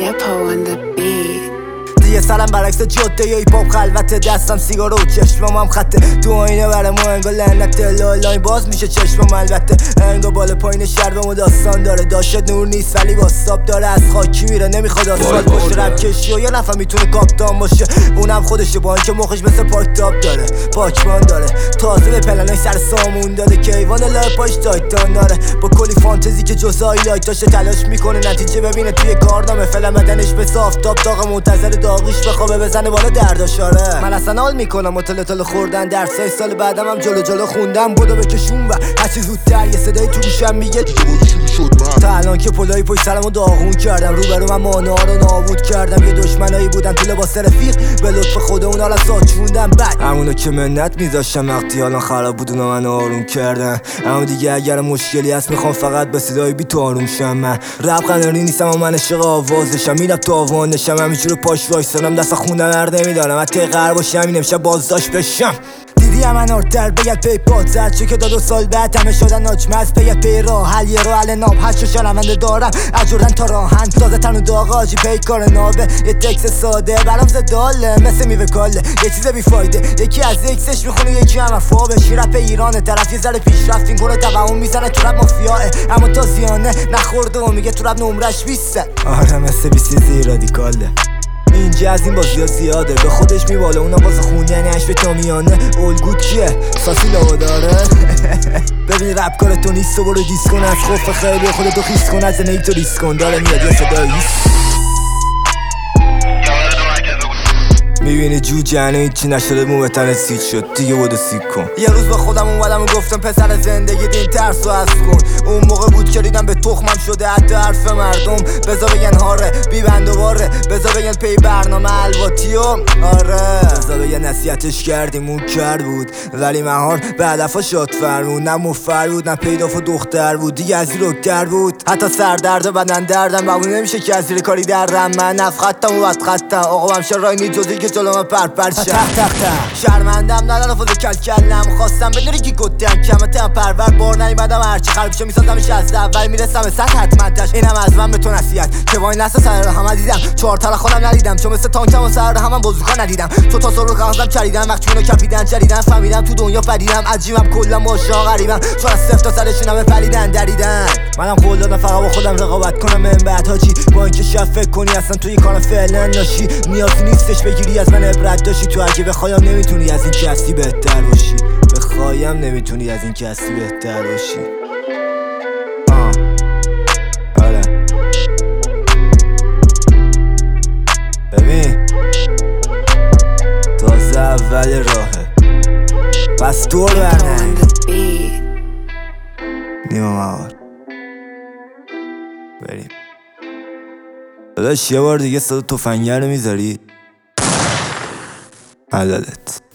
Apo on the beat. دیگه سرم برعکس جاده یا ایپاپ خلوته، دستم سیگار و چشمم هم خطه، تو آینه برم و انگا لعنت لاین باز میشه چشمم البته، انگا بالا پایین شربم و داستان داره، داشت نور نیست ولی واساب داره، از خاکی میره نمیخواد آسفالت باشه، رپ کشی و یه نفر میتونه کاپتان باشه، اونم خودشه با اینکه مخش مثل پاک تاپ داره، پاکمان داره، تازه به پلنای سر سامون داده که ایوان لای پاش تایتان داره، با کلی فانتزی که جزایی لایت داشته تلاش میکنه نتیجه ببینه توی کارنامه، فعلا بدنش به آفتاب داغ منتظر داغیش بخوابه بزنه بالا درداشاره. من اصلا حال میکنم و تل خوردن درسای سال بعدم هم جلو خوندم، بودو بکشون و هرچی زودتر یه صدای تو گوشم میگه تا الان که پلای پشت سرمو داغون کردم، روبرو من مانا رو نابود کردم، یه دشمنایی بودن تو لباس رفیق به لطف خود اونا رو ساچوندم، بعد همونو که منت میذاشتم وقتی الان خراب بود اونا من آروم کردن، اما دیگه اگر مشکلی هست میخوام فقط به صدای بیت آروم شم، من رپ قناری نیستم و من عشق آوازشم، میرم تو آوانشم، همینجور پاش وایسادم دست خونه ورد نمیدارم، حتی غرب باشم این امشب بازداشت بشم. دیدی من آرتر بگد پی پاتر چه که 2 سال بعد همه شدن ناچمز، بگد پی راه حل یه رو حل ناب هشت شنونده دارم اجوردن تا راهن، تازه تن و داغ آجی پی کار نابه، یه تکس ساده برام زداله مثل میوه کاله، یه چیز بیفایده، یکی از اکسش میخونه یکی هم افابش، رپ ایران طرف یه ذره پیشرفت این گونه توهم میزنه تو رپ مافیاه، اما تا زیانه نخورده و میگه تو رپ نمرش 20. آره مثل 20 رادیکاله، اینجا از این بازی ها زیاده، به خودش میباله اونا واسه خون یعنی عشق تا میانه، الگو کیه؟ ساسی لاو داره ببین رپ کار تو نیست و برو دیس کن، از خوف خیلی خودتو خیس کن، از زندگی تو ریس کن، داره میاد یه صدایی میبینی جو جنه هیچی نشده مو به تنه سیت شد دیگه بودو سیک کن. یه روز به خودم اومدم و گفتم پسر زندگی دین ترسو از کن، اون موقع بود که دیدم به تخمم شده حتی حرف مردم، بزا بگن هاره بی بند و باره، بزا بگن پی برنامه الواتی و آره، بزا بگن نصیحتش کردیم اون کرد بود ولی مهار به هدفا شاد فرمون، نه مفر بود نه پیداف و دختر بود، دیگه از این رکتر بود، حتی سردرد و بدن دردم بمون نمیشه که از زیر کاری دردم، من نفخطم و بدخطم آقا همشه رای نی جزی که جلو من پرپر شرمندم ندارم فوز کلکلم، خواستم بدونی که گدن کمتم پرور بار نیمدم هرچی خرابشو میسازمش از اول میرسم به سطح حتما تش، اینم از من به تو نصیحت که با این لحظه سر همه دیدم 4 تا خودم ندیدم، چون مثل تانکم و سر همم بازوکا ندیدم، تو تا سر کاغذم چریدم وقتی اونو کپیدن جریدن، فهمیدم تو دنیا پدیدم عجیبم کلا ماشا غریبم، چون از 0 تا سرشون همه پریدن دریدن، منم قول دادم فقط با خودم رقابت کنم من بعد حاجی، با اینکه شب فکر کنی اصلا توی کار فعلا ناشی، نیازی نیستش بگیری از من عبرت داشتی، تو اگه بخوایم نمیتونی از این که هستی بهتر باشی، بخوایم نمیتونی از این که هستی بهتر باشی. آره ببین تازه اول راهه پس دور برنه نیمه موار بریم داداش، یه بار دیگه صدا تفنگر رو میذاری؟ عدالت